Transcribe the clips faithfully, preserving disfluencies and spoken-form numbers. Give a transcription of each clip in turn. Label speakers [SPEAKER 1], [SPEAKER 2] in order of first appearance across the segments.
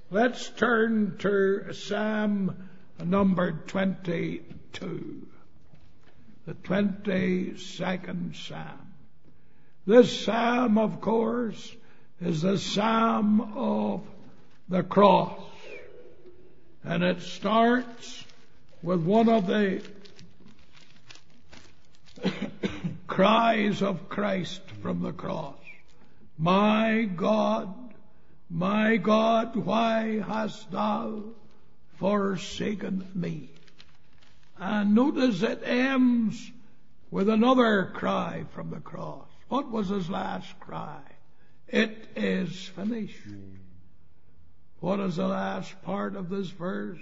[SPEAKER 1] Let's turn to Psalm number twenty-two. The twenty-second Psalm. This Psalm, of course, is the Psalm of the cross. And it starts with one of the cries of Christ from the cross. My God, my God, why hast thou forsaken me? And notice it ends with another cry from the cross. What was his last cry? It is finished. What is the last part of this verse?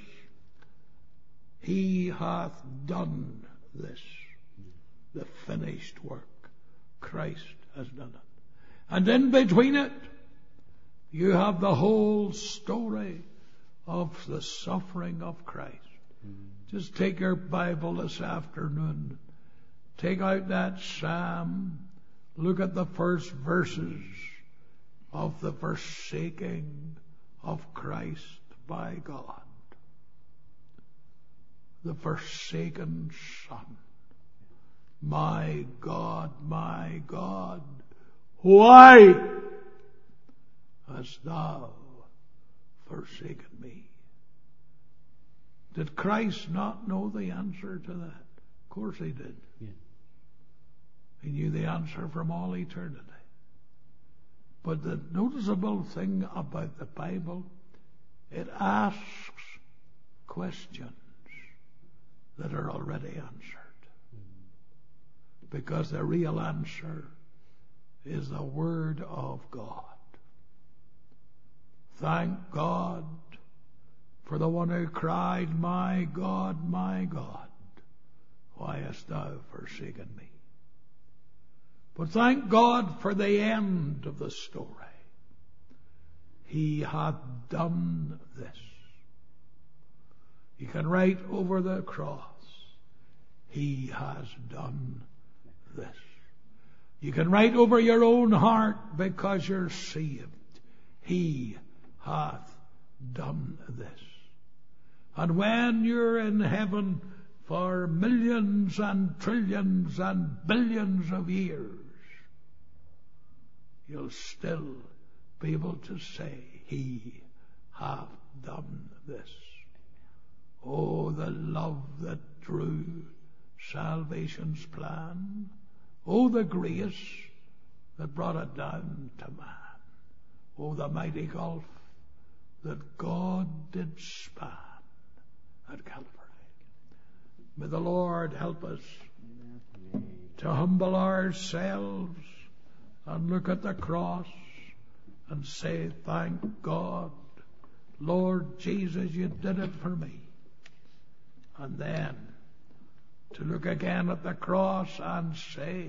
[SPEAKER 1] He hath done this. The finished work. Christ has done it. And in between it, you have the whole story of the suffering of Christ. Just take your Bible this afternoon. Take out that Psalm. Look at the first verses of the forsaking of Christ by God. The forsaken Son. My God, my God, why hast thou forsaken me? Did Christ not know the answer to that? Of course he did. Yeah. He knew the answer from all eternity. But the noticeable thing about the Bible, it asks questions that are already answered. Because the real answer is the Word of God. Thank God for the one who cried, my God, my God, why hast thou forsaken me? But thank God for the end of the story. He hath done this. You can write over the cross, He has done this. You can write over your own heart because you're saved. He hath done this. And when you're in heaven for millions and trillions and billions of years, you'll still be able to say, He hath done this. Oh, the love that drew salvation's plan. Oh, the grace that brought it down to man. Oh, the mighty gulf that God did span at Calvary. May the Lord help us to humble ourselves and look at the cross and say, thank God, Lord Jesus, you did it for me. And then to look again at the cross and say,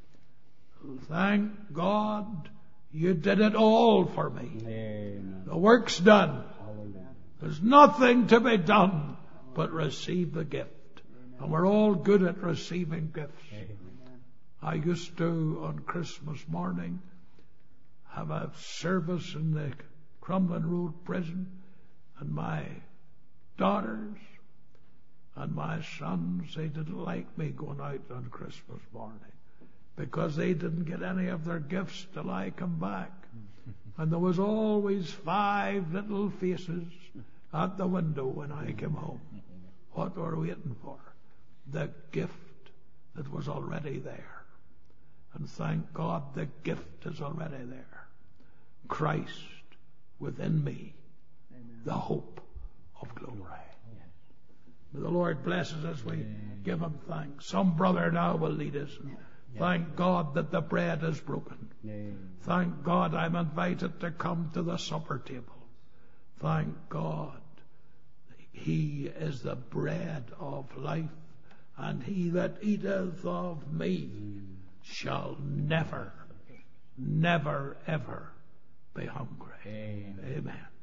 [SPEAKER 1] thank God, you did it all for me. Amen. The work's done. Hallelujah. There's nothing to be done but receive the gift. Amen. And we're all good at receiving gifts. Amen. I used to, on Christmas morning, have a service in the Crumlin Road prison, and my daughters and my sons, they didn't like me going out on Christmas morning because they didn't get any of their gifts till I come back. And there was always five little faces at the window when I came home. What were we waiting for? The gift that was already there. And thank God the gift is already there. Christ within me, Amen. The hope of glory. May the Lord bless us as we Amen. Give Him thanks. Some brother now will lead us. And thank God that the bread is broken. Amen. Thank God I'm invited to come to the supper table. Thank God He is the bread of life, and he that eateth of me shall never, never, ever be hungry. Amen. Amen.